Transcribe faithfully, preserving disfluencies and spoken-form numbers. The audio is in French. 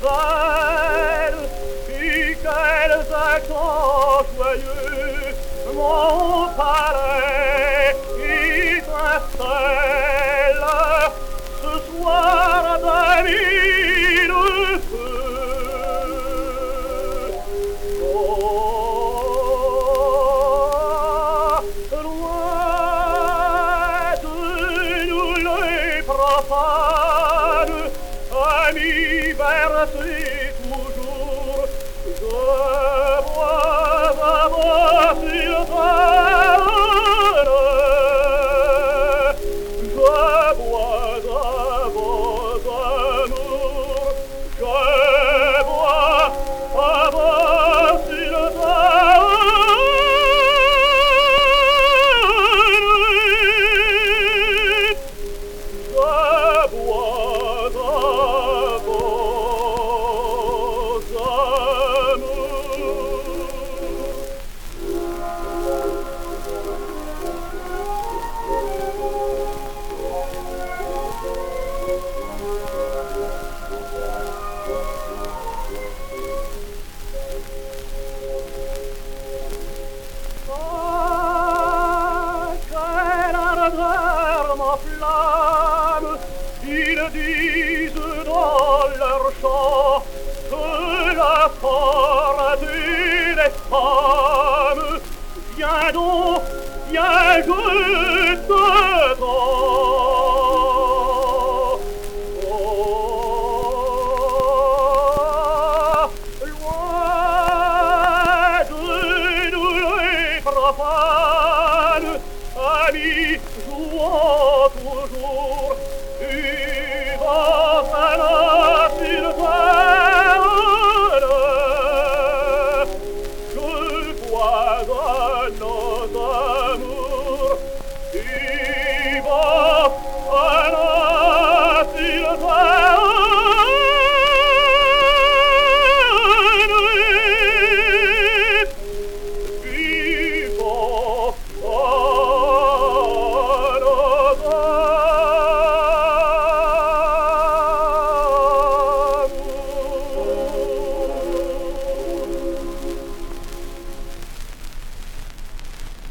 elles, puis qu'elles accent joyeux mon palais étincelle ce soir d'un mille feux. Oh, loin de nous les profanes, amis versés toujours, je bois d'abord sur terre, je bois d'abord d'amour, je bois d'abord sur terre. Je bois d'abord d'amour. Ah, quelle ardeur m'enflamme, ils disent dans leur chant que la fortune est femme. Viens donc, viens, je